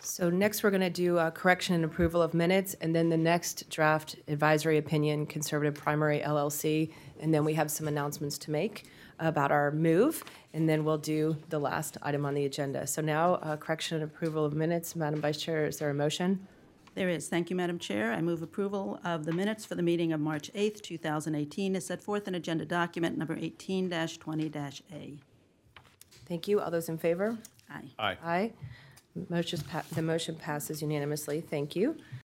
So next, we're going to do correction and approval of minutes, and then the next draft advisory opinion, Conservative Primary LLC, and then we have some announcements to make about our move, and then we'll do the last item on the agenda. So now, correction and approval of minutes. Madam Vice Chair, is there a motion? There is. Thank you, Madam Chair. I move approval of the minutes for the meeting of March 8th, 2018, as set forth in Agenda Document Number 18-20-A. Thank you. All those in favor? Aye. Aye. Aye. The motion passes unanimously. Thank you.